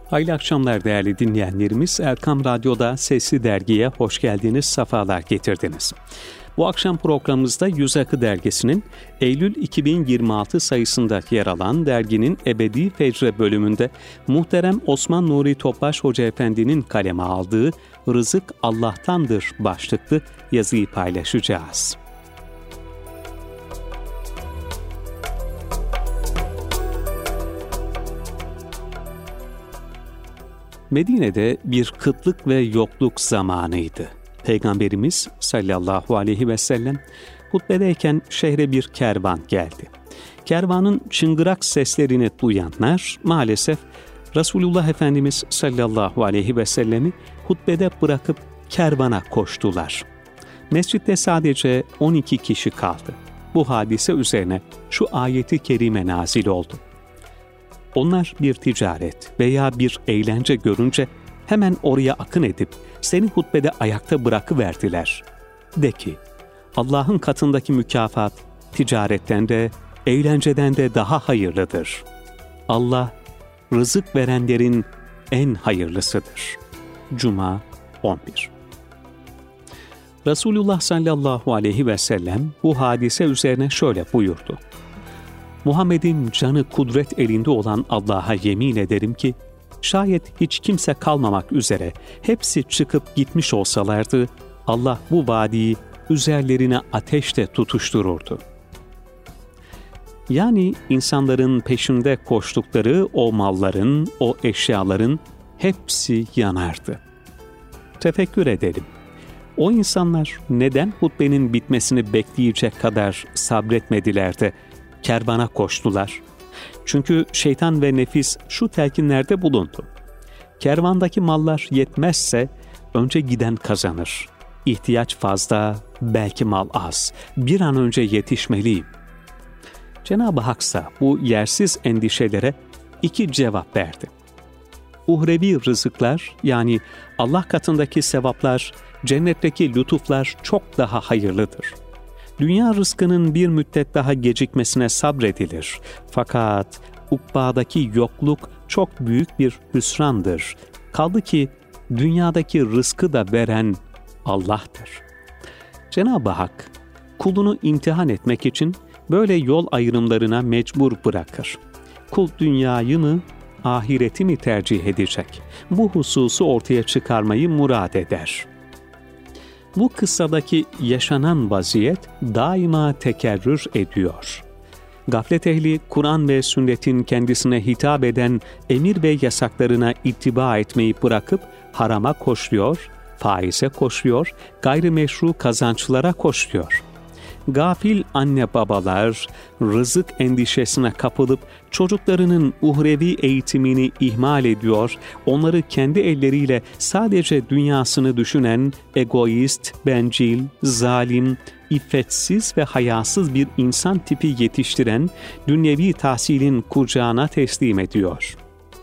Hayırlı akşamlar değerli dinleyenlerimiz. Erkam Radyo'da Sesli Dergi'ye hoş geldiniz, sefalar getirdiniz. Bu akşam programımızda Yüz Akı Dergisi'nin Eylül 2026 sayısında yer alan derginin Ebedi Fecre bölümünde muhterem Osman Nuri Topbaş Hoca Efendi'nin kaleme aldığı Rızık Allah'tandır başlıklı yazıyı paylaşacağız. Medine'de bir kıtlık ve yokluk zamanıydı. Peygamberimiz sallallahu aleyhi ve sellem hutbedeyken şehre bir kervan geldi. Kervanın çıngırak seslerini duyanlar maalesef Resulullah Efendimiz sallallahu aleyhi ve sellemi hutbede bırakıp kervana koştular. Mescitte sadece 12 kişi kaldı. Bu hadise üzerine şu ayeti kerime nazil oldu. Onlar bir ticaret veya bir eğlence görünce hemen oraya akın edip seni hutbede ayakta bırakıverdiler. De ki, Allah'ın katındaki mükafat ticaretten de, eğlenceden de daha hayırlıdır. Allah, rızık verenlerin en hayırlısıdır. Cuma 11. Resulullah sallallahu aleyhi ve sellem bu hadise üzerine şöyle buyurdu. Muhammed'in canı kudret elinde olan Allah'a yemin ederim ki, şayet hiç kimse kalmamak üzere hepsi çıkıp gitmiş olsalardı, Allah bu vadiyi üzerlerine ateşle tutuştururdu. Yani insanların peşinde koştukları o malların, o eşyaların hepsi yanardı. Tefekkür edelim. O insanlar neden hutbenin bitmesini bekleyecek kadar sabretmediler de kervana koştular? Çünkü şeytan ve nefis şu telkinlerde bulundu. Kervandaki mallar yetmezse önce giden kazanır. İhtiyaç fazla, belki mal az. Bir an önce yetişmeliyim. Cenab-ı Hak ise bu yersiz endişelere iki cevap verdi. Uhrevi rızıklar, yani Allah katındaki sevaplar, cennetteki lütuflar çok daha hayırlıdır. Dünya rızkının bir müddet daha gecikmesine sabredilir. Fakat ukbadaki yokluk çok büyük bir hüsrandır. Kaldı ki dünyadaki rızkı da veren Allah'tır. Cenab-ı Hak kulunu imtihan etmek için böyle yol ayrımlarına mecbur bırakır. Kul dünyayı mı, ahireti mi tercih edecek? Bu hususu ortaya çıkarmayı murad eder. Bu kıssadaki yaşanan vaziyet daima tekerrür ediyor. Gaflet ehli, Kur'an ve sünnetin kendisine hitap eden emir ve yasaklarına ittiba etmeyi bırakıp harama koşuyor, faize koşuyor, gayrimeşru kazançlara koşuyor. Gafil anne babalar rızık endişesine kapılıp çocuklarının uhrevi eğitimini ihmal ediyor, onları kendi elleriyle sadece dünyasını düşünen egoist, bencil, zalim, iffetsiz ve hayasız bir insan tipi yetiştiren dünyevi tahsilin kucağına teslim ediyor.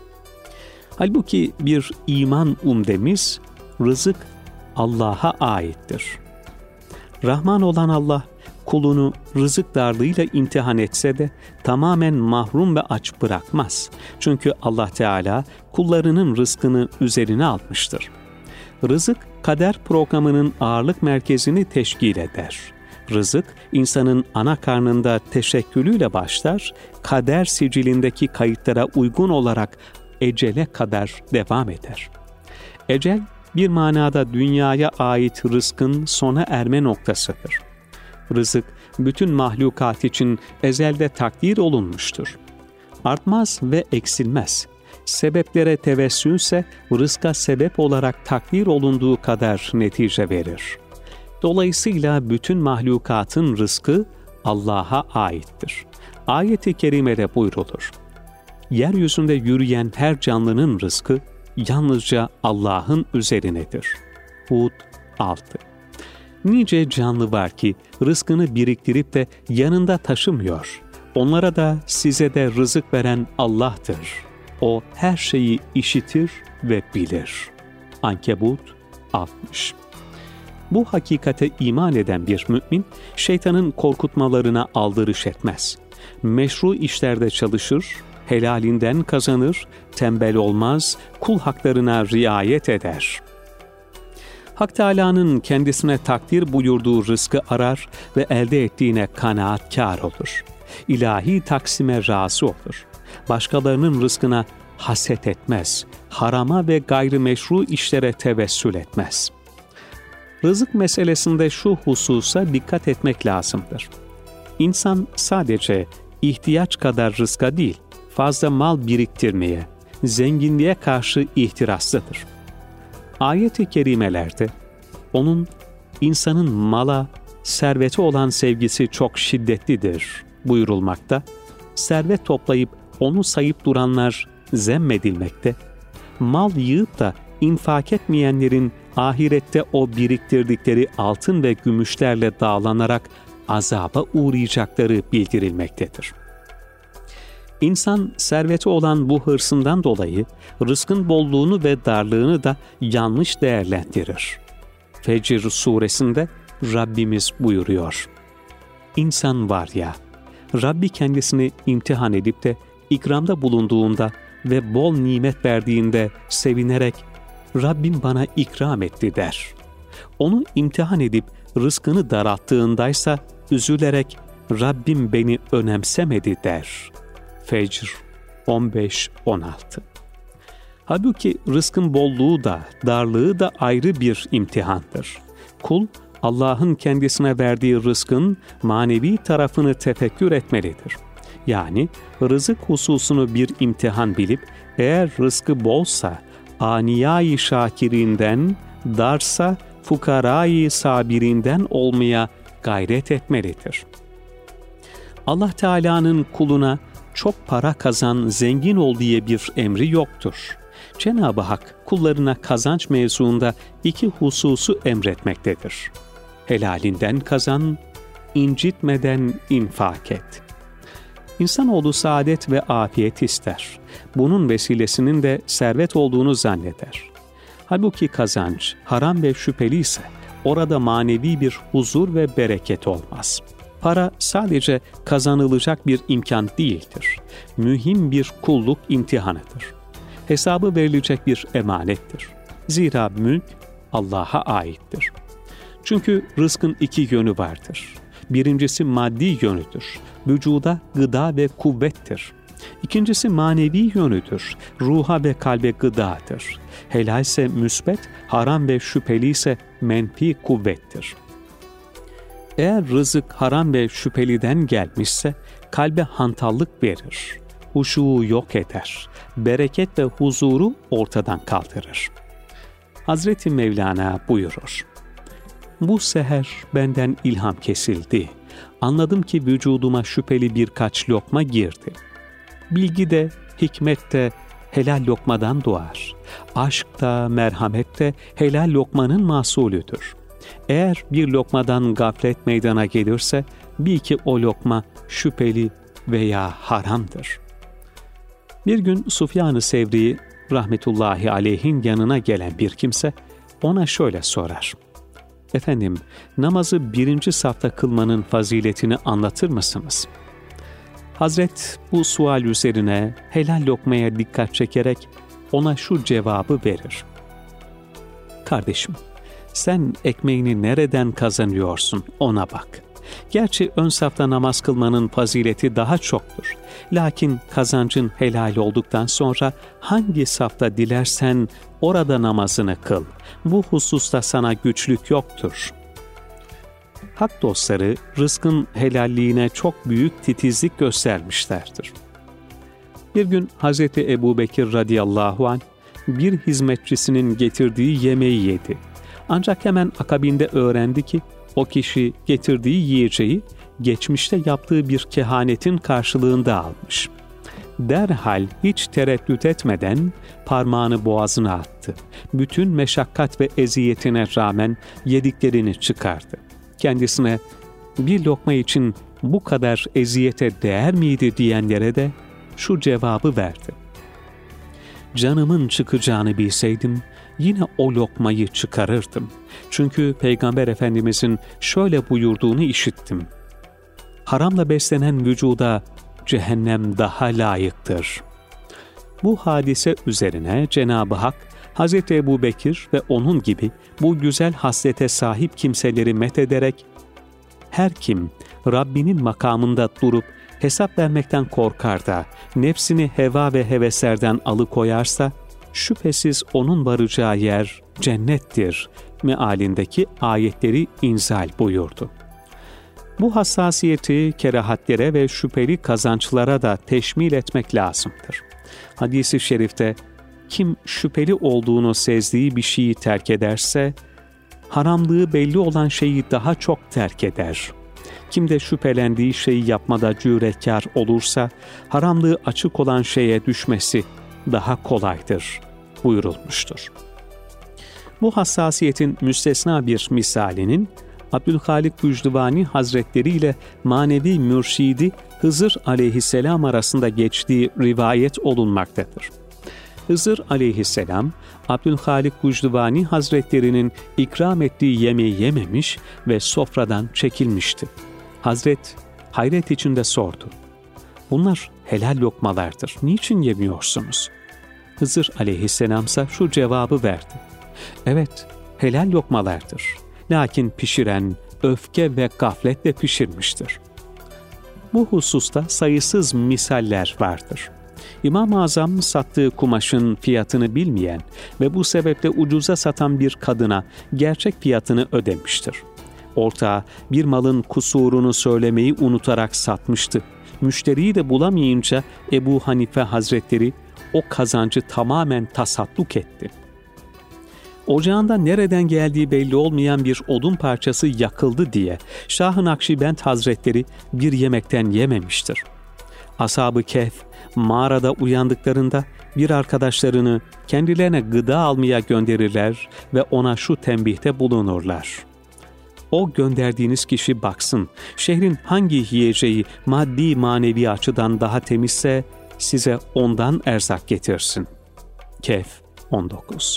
Halbuki bir iman umdemiz, rızık Allah'a aittir. Rahman olan Allah, kulunu rızık darlığıyla imtihan etse de tamamen mahrum ve aç bırakmaz. Çünkü Allah Teala kullarının rızkını üzerine almıştır. Rızık, kader programının ağırlık merkezini teşkil eder. Rızık, insanın ana karnında teşekkülüyle başlar, kader sicilindeki kayıtlara uygun olarak ecele kadar devam eder. Ecel, bir manada dünyaya ait rızkın sona erme noktasıdır. Rızık, bütün mahlukat için ezelde takdir olunmuştur. Artmaz ve eksilmez. Sebeplere tevessülse rızka sebep olarak takdir olunduğu kadar netice verir. Dolayısıyla bütün mahlukatın rızkı Allah'a aittir. Ayet-i kerimede buyrulur. Yeryüzünde yürüyen her canlının rızkı yalnızca Allah'ın üzerinedir. Hud 6. Nice canlı var ki rızkını biriktirip de yanında taşımıyor. Onlara da size de rızık veren Allah'tır. O her şeyi işitir ve bilir. Ankebut 60. Bu hakikate iman eden bir mümin, şeytanın korkutmalarına aldırış etmez. Meşru işlerde çalışır, helalinden kazanır, tembel olmaz, kul haklarına riayet eder. Hak Teâlâ'nın kendisine takdir buyurduğu rızkı arar ve elde ettiğine kanaatkâr olur. İlahi taksime razı olur. Başkalarının rızkına haset etmez, harama ve gayrimeşru işlere tevessül etmez. Rızık meselesinde şu hususa dikkat etmek lazımdır. İnsan sadece ihtiyaç kadar rızka değil, fazla mal biriktirmeye, zenginliğe karşı ihtiraslıdır. Ayet-i kerimelerde onun insanın mala, servete olan sevgisi çok şiddetlidir buyurulmakta, servet toplayıp onu sayıp duranlar zemmedilmekte, mal yığıp da infak etmeyenlerin ahirette o biriktirdikleri altın ve gümüşlerle dağlanarak azaba uğrayacakları bildirilmektedir. İnsan serveti olan bu hırsından dolayı rızkın bolluğunu ve darlığını da yanlış değerlendirir. Fecr suresinde Rabbimiz buyuruyor: İnsan var ya, Rabbi kendisini imtihan edip de ikramda bulunduğunda ve bol nimet verdiğinde sevinerek Rabbim bana ikram etti der. Onu imtihan edip rızkını daralttığındaysa üzülerek Rabbim beni önemsemedi der. Fecr 15-16. Halbuki rızkın bolluğu da darlığı da ayrı bir imtihandır. Kul Allah'ın kendisine verdiği rızkın manevi tarafını tefekkür etmelidir. Yani rızık hususunu bir imtihan bilip eğer rızkı bolsa aniyâ-i şakirinden, darsa fukarâ-i sabirinden olmaya gayret etmelidir. Allah Teala'nın kuluna çok para kazan, zengin ol diye bir emri yoktur. Cenab-ı Hak kullarına kazanç mevzuunda iki hususu emretmektedir. Helalinden kazan, incitmeden infak et. İnsanoğlu saadet ve afiyet ister. Bunun vesilesinin de servet olduğunu zanneder. Halbuki kazanç haram ve şüpheli ise orada manevi bir huzur ve bereket olmaz. Para sadece kazanılacak bir imkan değildir. Mühim bir kulluk imtihanıdır. Hesabı verilecek bir emanettir. Zira mülk Allah'a aittir. Çünkü rızkın iki yönü vardır. Birincisi maddi yönüdür. Vücuda gıda ve kuvvettir. İkincisi manevi yönüdür. Ruha ve kalbe gıdadır. Helalse müsbet, haram ve şüpheli ise menfi kuvvettir. Eğer rızık haram ve şüpheliden gelmişse kalbe hantallık verir, huşuğu yok eder, bereket ve huzuru ortadan kaldırır. Hazreti Mevlana buyurur: Bu seher benden ilham kesildi. Anladım ki vücuduma şüpheli birkaç lokma girdi. Bilgi de, hikmet de helal lokmadan doğar. Aşk da, merhamet de helal lokmanın mahsulüdür. Eğer bir lokmadan gaflet meydana gelirse, bil ki o lokma şüpheli veya haramdır. Bir gün Sufyan-ı Sevri rahmetullahi aleyhin yanına gelen bir kimse ona şöyle sorar: Efendim, namazı birinci safta kılmanın faziletini anlatır mısınız? Hazret bu sual üzerine helal lokmaya dikkat çekerek ona şu cevabı verir: Kardeşim, sen ekmeğini nereden kazanıyorsun ona bak. Gerçi ön safta namaz kılmanın fazileti daha çoktur. Lakin kazancın helal olduktan sonra hangi safta dilersen orada namazını kıl. Bu hususta sana güçlük yoktur. Hak dostları rızkın helalliğine çok büyük titizlik göstermişlerdir. Bir gün Hz. Ebubekir radıyallahu anh bir hizmetçisinin getirdiği yemeği yedi. Ancak hemen akabinde öğrendi ki o kişi getirdiği yiyeceği geçmişte yaptığı bir kehanetin karşılığında almış. Derhal hiç tereddüt etmeden parmağını boğazına attı. Bütün meşakkat ve eziyetine rağmen yediklerini çıkardı. Kendisine bir lokma için bu kadar eziyete değer miydi diyenlere de şu cevabı verdi: Canımın çıkacağını bilseydim yine o lokmayı çıkarırdım. Çünkü Peygamber Efendimizin şöyle buyurduğunu işittim: Haramla beslenen vücuda cehennem daha layıktır. Bu hadise üzerine Cenab-ı Hak, Hz. Ebu Bekir ve onun gibi bu güzel haslete sahip kimseleri methederek, her kim Rabbinin makamında durup hesap vermekten korkar da nefsini heva ve heveslerden alıkoyarsa, şüphesiz onun varacağı yer cennettir mealindeki ayetleri inzal buyurdu. Bu hassasiyeti kerahatlere ve şüpheli kazançlara da teşmil etmek lazımdır. Hadis-i şerifte, kim şüpheli olduğunu sezdiği bir şeyi terk ederse, haramlığı belli olan şeyi daha çok terk eder. Kim de şüphelendiği şeyi yapmada cüretkar olursa, haramlığı açık olan şeye düşmesi daha kolaydır buyurulmuştur. Bu hassasiyetin müstesna bir misalinin, Abdülhalik Vücdivani Hazretleri ile manevi mürşidi Hızır aleyhisselam arasında geçtiği rivayet olunmaktadır. Hızır aleyhisselam, Abdülhalik Vücdivani Hazretleri'nin ikram ettiği yemeği yememiş ve sofradan çekilmişti. Hazret, hayret içinde sordu. Bunlar helal lokmalardır, niçin yemiyorsunuz? Hızır aleyhisselamsa şu cevabı verdi. Evet, helal lokmalardır. Lakin pişiren öfke ve gafletle pişirmiştir. Bu hususta sayısız misaller vardır. İmam-ı Azam sattığı kumaşın fiyatını bilmeyen ve bu sebeple ucuza satan bir kadına gerçek fiyatını ödemiştir. Ortağı bir malın kusurunu söylemeyi unutarak satmıştı. Müşteriyi de bulamayınca Ebu Hanife Hazretleri o kazancı tamamen tasadduk etti. Ocağında nereden geldiği belli olmayan bir odun parçası yakıldı diye Şah-ı Nakşibend Hazretleri bir yemekten yememiştir. Ashab-ı Kehf mağarada uyandıklarında bir arkadaşlarını kendilerine gıda almaya gönderirler ve ona şu tembihte bulunurlar. O gönderdiğiniz kişi baksın, şehrin hangi yiyeceği maddi manevi açıdan daha temizse size ondan erzak getirsin. Kehf 19.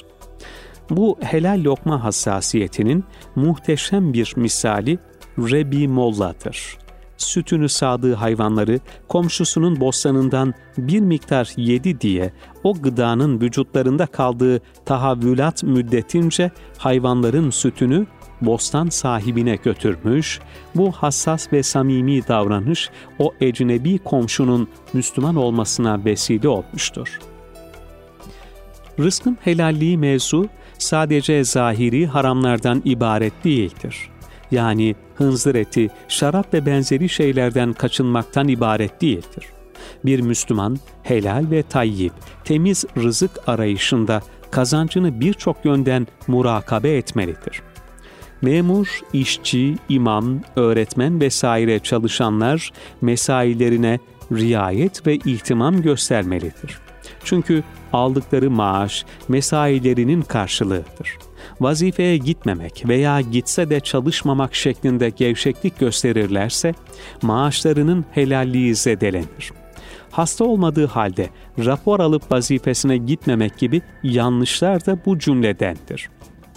Bu helal lokma hassasiyetinin muhteşem bir misali Rebi Molla'dır. Sütünü sağdığı hayvanları komşusunun bostanından bir miktar yedi diye o gıdanın vücutlarında kaldığı tahavvülat müddetince hayvanların sütünü bostan sahibine götürmüş, bu hassas ve samimi davranış o ecnebi komşunun Müslüman olmasına vesile olmuştur. Rızkın helalliği mevzu sadece zahiri haramlardan ibaret değildir. Yani hınzır eti, şarap ve benzeri şeylerden kaçınmaktan ibaret değildir. Bir Müslüman helal ve tayyib, temiz rızık arayışında kazancını birçok yönden murakabe etmelidir. Memur, işçi, imam, öğretmen vesaire çalışanlar mesailerine riayet ve ihtimam göstermelidir. Çünkü aldıkları maaş mesailerinin karşılığıdır. Vazifeye gitmemek veya gitse de çalışmamak şeklinde gevşeklik gösterirlerse maaşlarının helalliği zedelenir. Hasta olmadığı halde rapor alıp vazifesine gitmemek gibi yanlışlar da bu cümledendir.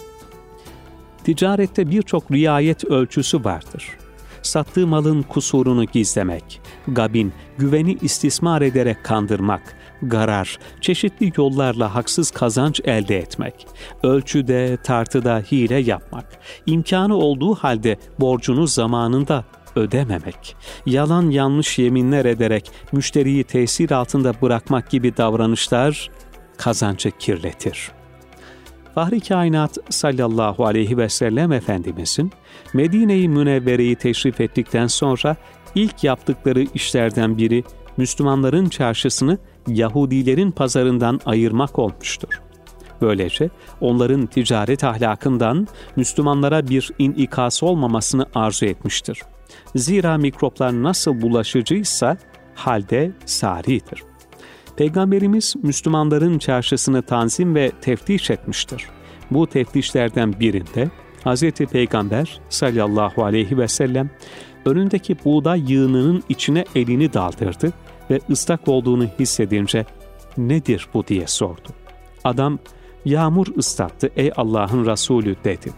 Ticarette birçok riayet ölçüsü vardır. Sattığı malın kusurunu gizlemek, gabin, güveni istismar ederek kandırmak, garar, çeşitli yollarla haksız kazanç elde etmek, ölçüde, tartıda hile yapmak, imkanı olduğu halde borcunu zamanında ödememek, yalan yanlış yeminler ederek müşteriyi tesir altında bırakmak gibi davranışlar kazancı kirletir. Fahri Kainat sallallahu aleyhi ve sellem Efendimizin Medine-i Münevvere'yi teşrif ettikten sonra ilk yaptıkları işlerden biri Müslümanların çarşısını Yahudilerin pazarından ayırmak olmuştur. Böylece onların ticaret ahlakından Müslümanlara bir inikas olmamasını arzu etmiştir. Zira mikroplar nasıl bulaşıcıysa halde saridir. Peygamberimiz Müslümanların çarşısını tanzim ve teftiş etmiştir. Bu teftişlerden birinde Hz. Peygamber sallallahu aleyhi ve sellem önündeki buğday yığınının içine elini daldırdı ve ıslak olduğunu hissedince "Nedir bu?" diye sordu. Adam "Yağmur ıslattı ey Allah'ın Resulü" dedi.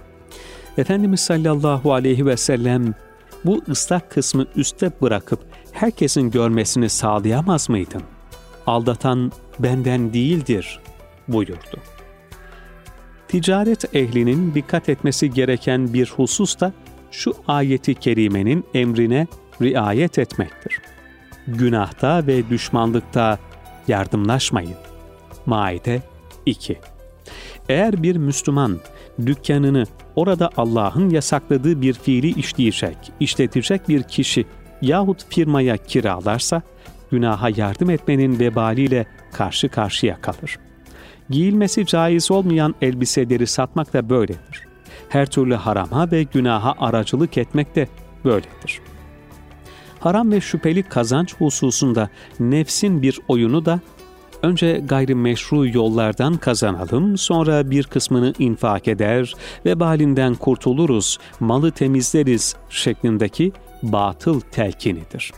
Efendimiz sallallahu aleyhi ve sellem bu ıslak kısmı üstte bırakıp herkesin görmesini sağlayamaz mıydın? Aldatan benden değildir buyurdu. Ticaret ehlinin dikkat etmesi gereken bir husus da şu ayeti kerimenin emrine riayet etmektir. Günahta ve düşmanlıkta yardımlaşmayın. Maide 2. Eğer bir Müslüman dükkanını orada Allah'ın yasakladığı bir fiili işletecek bir kişi yahut firmaya kiralarsa, günaha yardım etmenin vebaliyle karşı karşıya kalır. Giyilmesi caiz olmayan elbiseleri satmak da böyledir. Her türlü harama ve günaha aracılık etmek de böyledir. Haram ve şüpheli kazanç hususunda nefsin bir oyunu da önce gayrimeşru yollardan kazanalım, sonra bir kısmını infak eder, vebalinden kurtuluruz, malı temizleriz şeklindeki batıl telkinidir.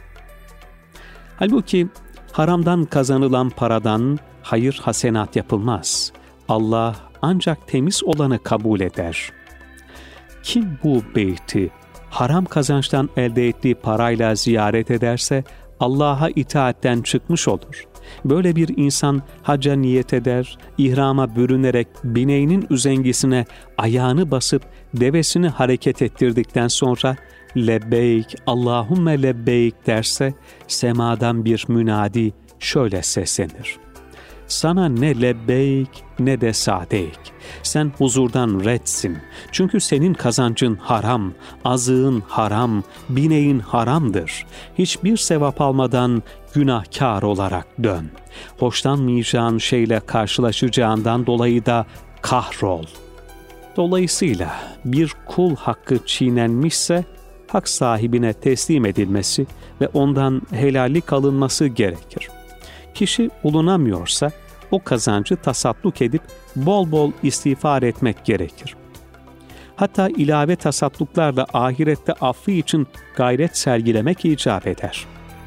Halbuki haramdan kazanılan paradan hayır hasenat yapılmaz. Allah ancak temiz olanı kabul eder. Kim bu beyti haram kazançtan elde ettiği parayla ziyaret ederse Allah'a itaatten çıkmış olur. Böyle bir insan hacca niyet eder, ihrama bürünerek bineğinin üzengisine ayağını basıp devesini hareket ettirdikten sonra lebbeyk, Allahümme lebbeyk derse semadan bir münadi şöyle seslenir. Sana ne lebbeyk ne de sadeyk. Sen huzurdan redsin. Çünkü senin kazancın haram, azığın haram, bineğin haramdır. Hiçbir sevap almadan günahkar olarak dön. Hoşlanmayacağın şeyle karşılaşacağından dolayı da kahrol. Dolayısıyla bir kul hakkı çiğnenmişse, hak sahibine teslim edilmesi ve ondan helallik alınması gerekir. Kişi bulunamıyorsa o kazancı tasadduk edip bol bol istiğfar etmek gerekir. Hatta ilave tasadduklarla ahirette affı için gayret sergilemek icap eder.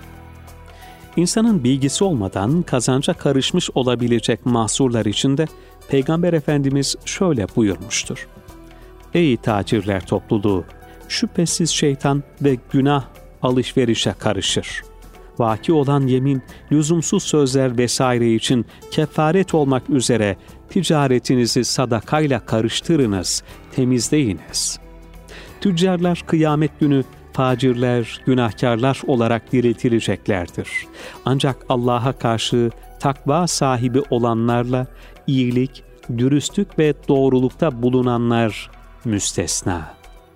İnsanın bilgisi olmadan kazanca karışmış olabilecek mahsurlar içinde Peygamber Efendimiz şöyle buyurmuştur. Ey tacirler topluluğu! Şüphesiz şeytan ve günah alışverişe karışır. Vaki olan yemin, lüzumsuz sözler vesaire için kefaret olmak üzere ticaretinizi sadakayla karıştırınız, temizleyiniz. Tüccarlar kıyamet günü facirler, günahkarlar olarak diriltileceklerdir. Ancak Allah'a karşı takva sahibi olanlarla iyilik, dürüstlük ve doğrulukta bulunanlar müstesna.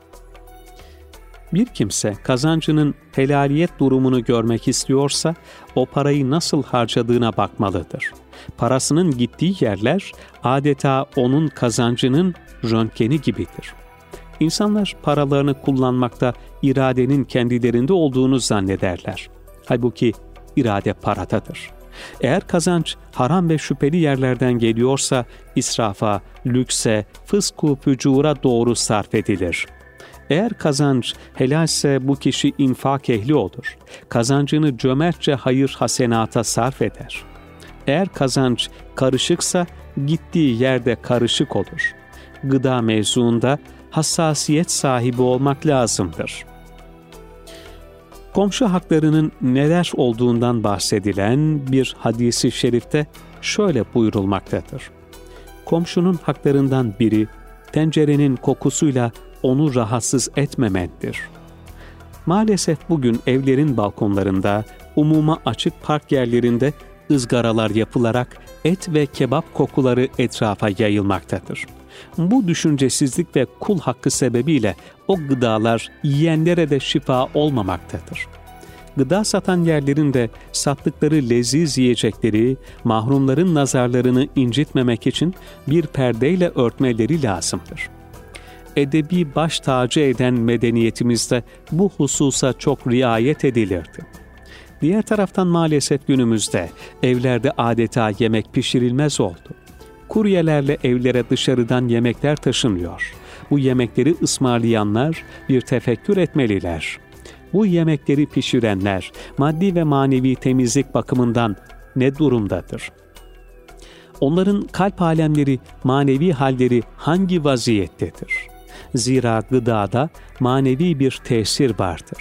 Bir kimse kazancının helaliyet durumunu görmek istiyorsa o parayı nasıl harcadığına bakmalıdır. Parasının gittiği yerler adeta onun kazancının röntgeni gibidir. İnsanlar paralarını kullanmakta iradenin kendilerinde olduğunu zannederler. Halbuki irade paradadır. Eğer kazanç haram ve şüpheli yerlerden geliyorsa israfa, lükse, fısku fücura doğru sarf edilir. Eğer kazanç helalse bu kişi infak ehli olur. Kazancını cömertçe hayır hasenata sarf eder. Eğer kazanç karışıksa gittiği yerde karışık olur. Gıda mevzuunda hassasiyet sahibi olmak lazımdır. Komşu haklarının neler olduğundan bahsedilen bir hadisi şerifte şöyle buyurulmaktadır. Komşunun haklarından biri tencerenin kokusuyla onu rahatsız etmemendir. Maalesef bugün evlerin balkonlarında, umuma açık park yerlerinde ızgaralar yapılarak et ve kebap kokuları etrafa yayılmaktadır. Bu düşüncesizlik ve kul hakkı sebebiyle o gıdalar yiyenlere de şifa olmamaktadır. Gıda satan yerlerin de sattıkları leziz yiyecekleri, mahrumların nazarlarını incitmemek için bir perdeyle örtmeleri lazımdır. Edebi baş tacı eden medeniyetimizde bu hususa çok riayet edilirdi. Diğer taraftan maalesef günümüzde evlerde adeta yemek pişirilmez oldu. Kuryelerle evlere dışarıdan yemekler taşınıyor. Bu yemekleri ısmarlayanlar bir tefekkür etmeliler. Bu yemekleri pişirenler maddi ve manevi temizlik bakımından ne durumdadır? Onların kalp alemleri, manevi halleri hangi vaziyettedir? Zira gıdada manevi bir tesir vardır.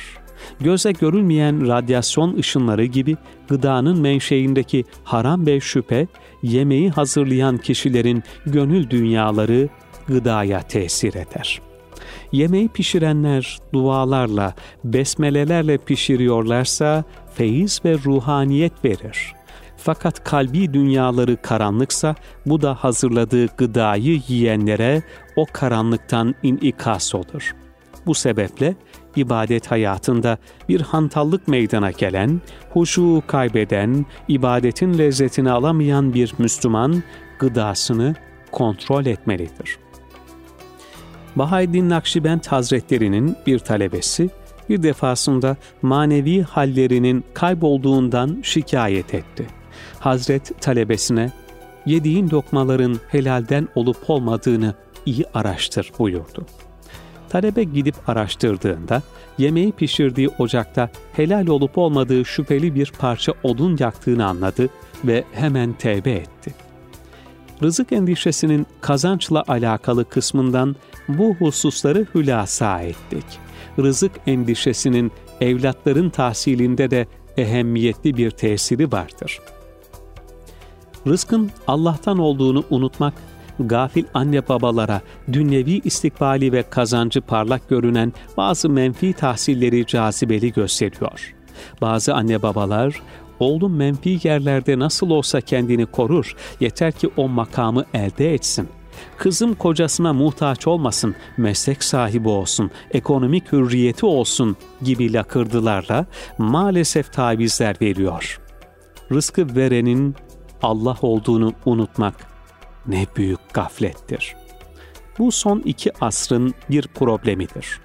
Göze görülmeyen radyasyon ışınları gibi gıdanın menşeindeki haram ve şüphe, yemeği hazırlayan kişilerin gönül dünyaları gıdaya tesir eder. Yemeği pişirenler dualarla, besmelelerle pişiriyorlarsa feyiz ve ruhaniyet verir. Fakat kalbi dünyaları karanlıksa bu da hazırladığı gıdayı yiyenlere o karanlıktan inikas olur. Bu sebeple ibadet hayatında bir hantallık meydana gelen, huşu kaybeden, ibadetin lezzetini alamayan bir Müslüman gıdasını kontrol etmelidir. Bahaeddin Nakşibend Hazretleri'nin bir talebesi bir defasında manevi hallerinin kaybolduğundan şikayet etti. Hazret talebesine, yediğin lokmaların helalden olup olmadığını iyi araştır buyurdu. Talebe gidip araştırdığında yemeği pişirdiği ocakta helal olup olmadığı şüpheli bir parça odun yaktığını anladı ve hemen tevbe etti. Rızık endişesinin kazançla alakalı kısmından bu hususları hülasa ettik. Rızık endişesinin evlatların tahsilinde de ehemmiyetli bir tesiri vardır. Rızkın Allah'tan olduğunu unutmak, gafil anne babalara dünyevi istikbali ve kazancı parlak görünen bazı menfi tahsilleri cazibeli gösteriyor. Bazı anne babalar, oğlum menfi yerlerde nasıl olsa kendini korur, yeter ki o makamı elde etsin. Kızım kocasına muhtaç olmasın, meslek sahibi olsun, ekonomik hürriyeti olsun gibi lakırdılarla maalesef tavizler veriyor. Rızkı verenin Allah olduğunu unutmak ne büyük gaflettir. Bu son 2 asrın bir problemidir.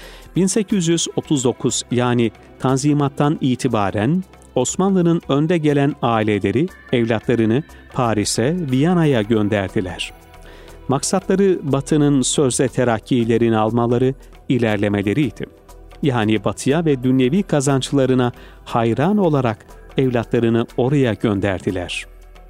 1839 yani Tanzimat'tan itibaren Osmanlı'nın önde gelen aileleri evlatlarını Paris'e, Viyana'ya gönderdiler. Maksatları Batı'nın sözde terakkilerini almaları, ilerlemeleriydi. Yani Batı'ya ve dünyevi kazançlarına hayran olarak evlatlarını oraya gönderdiler.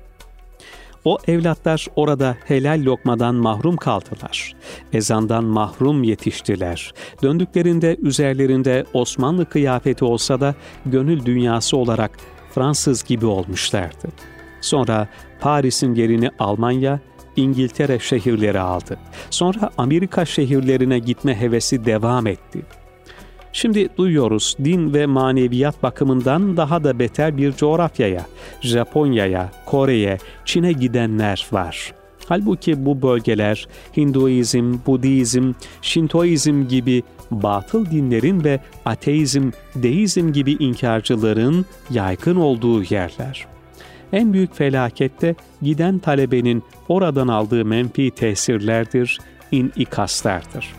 O evlatlar orada helal lokmadan mahrum kaldılar. Ezandan mahrum yetiştiler. Döndüklerinde üzerlerinde Osmanlı kıyafeti olsa da gönül dünyası olarak Fransız gibi olmuşlardı. Sonra Paris'in yerini Almanya, İngiltere şehirleri aldı. Sonra Amerika şehirlerine gitme hevesi devam etti. Şimdi duyuyoruz din ve maneviyat bakımından daha da beter bir coğrafyaya, Japonya'ya, Kore'ye, Çin'e gidenler var. Halbuki bu bölgeler Hinduizm, Budizm, Şintoizm gibi batıl dinlerin ve ateizm, deizm gibi inkarcıların yaygın olduğu yerler. En büyük felakette giden talebenin oradan aldığı menfi tesirlerdir, inikaslardır.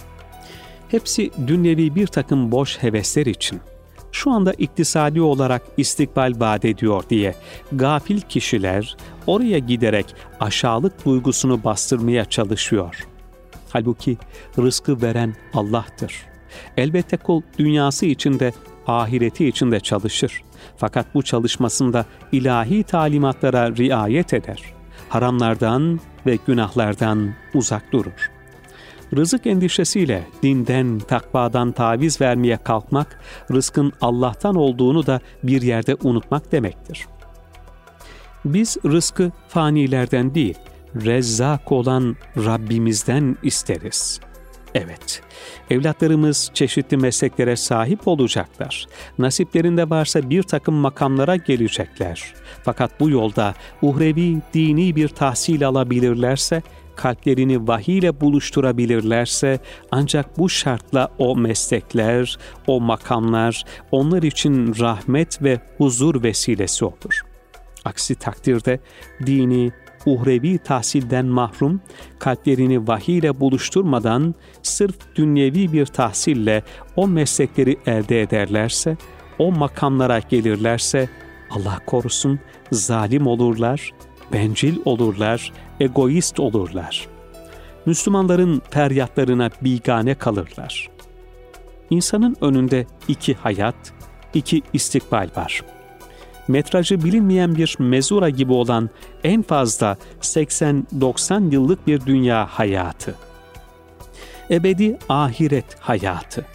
Hepsi dünyevi bir takım boş hevesler için, şu anda iktisadi olarak istikbal vaat ediyor diye gafil kişiler oraya giderek aşağılık duygusunu bastırmaya çalışıyor. Halbuki rızkı veren Allah'tır. Elbette kul dünyası içinde, ahireti içinde çalışır. Fakat bu çalışmasında ilahi talimatlara riayet eder. Haramlardan ve günahlardan uzak durur. Rızık endişesiyle dinden, takvadan taviz vermeye kalkmak, rızkın Allah'tan olduğunu da bir yerde unutmak demektir. Biz rızkı fanilerden değil, Rezzak olan Rabbimizden isteriz. Evet, evlatlarımız çeşitli mesleklere sahip olacaklar. Nasiplerinde varsa bir takım makamlara gelecekler. Fakat bu yolda uhrevi, dini bir tahsil alabilirlerse, kalplerini vahiy ile buluşturabilirlerse ancak bu şartla o meslekler, o makamlar onlar için rahmet ve huzur vesilesi olur. Aksi takdirde dini, uhrevi tahsilden mahrum, kalplerini vahiy ile buluşturmadan sırf dünyevi bir tahsille o meslekleri elde ederlerse, o makamlara gelirlerse Allah korusun zalim olurlar, bencil olurlar, egoist olurlar. Müslümanların feryatlarına bigane kalırlar. İnsanın önünde 2 hayat, 2 istikbal var. Metrajı bilinmeyen bir mezura gibi olan en fazla 80-90 yıllık bir dünya hayatı. Ebedi ahiret hayatı.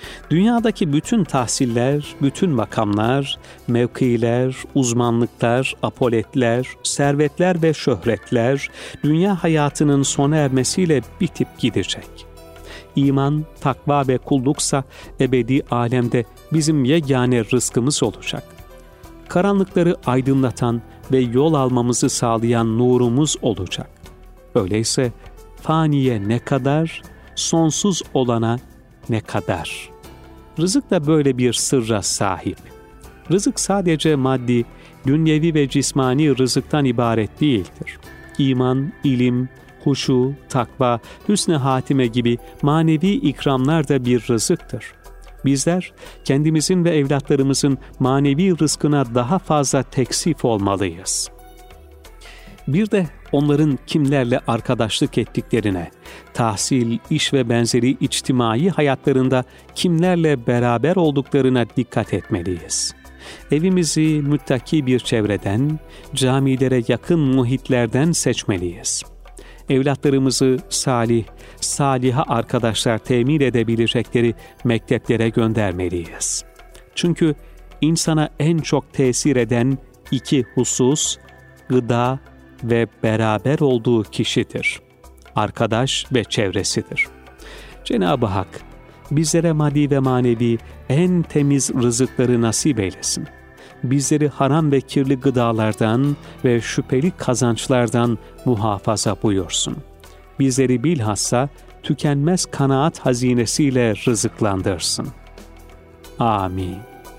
Dünyadaki bütün tahsiller, bütün makamlar, mevkiler, uzmanlıklar, apoletler, servetler ve şöhretler dünya hayatının sona ermesiyle bitip gidecek. İman, takva ve kulluksa ebedi alemde bizim yegane rızkımız olacak. Karanlıkları aydınlatan ve yol almamızı sağlayan nurumuz olacak. Öyleyse faniye ne kadar, sonsuz olana ne kadar? Rızık da böyle bir sırra sahip. Rızık sadece maddi, dünyevi ve cismani rızıktan ibaret değildir. İman, ilim, huşu, takva, hüsn-i hatime gibi manevi ikramlar da bir rızıktır. Bizler kendimizin ve evlatlarımızın manevi rızkına daha fazla teksif olmalıyız. Bir de onların kimlerle arkadaşlık ettiklerine, tahsil, iş ve benzeri içtimai hayatlarında kimlerle beraber olduklarına dikkat etmeliyiz. Evimizi müttaki bir çevreden, camilere yakın muhitlerden seçmeliyiz. Evlatlarımızı salih, saliha arkadaşlar temin edebilecekleri mekteplere göndermeliyiz. Çünkü insana en çok tesir eden iki husus, gıda ve beraber olduğu kişidir. Arkadaş ve çevresidir. Cenab-ı Hak bizlere maddi ve manevi en temiz rızıkları nasip eylesin. Bizleri haram ve kirli gıdalardan ve şüpheli kazançlardan muhafaza buyursun. Bizleri bilhassa tükenmez kanaat hazinesiyle rızıklandırsın. Amin.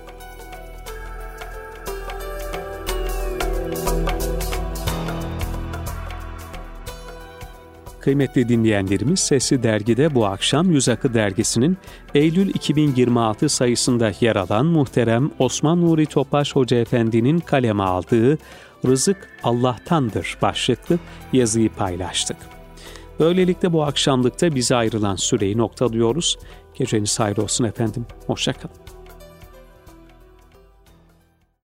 Kıymetli dinleyenlerimiz, Sesli Dergi'de bu akşam Yüz Akı Dergisi'nin Eylül 2026 sayısında yer alan muhterem Osman Nuri Topbaş Hoca Efendi'nin kaleme aldığı "Rızık Allah'tandır" başlıklı yazıyı paylaştık. Böylelikle bu akşamlıkta bize ayrılan süreyi noktalıyoruz. Geceniz hayır olsun efendim. Hoşça kalın.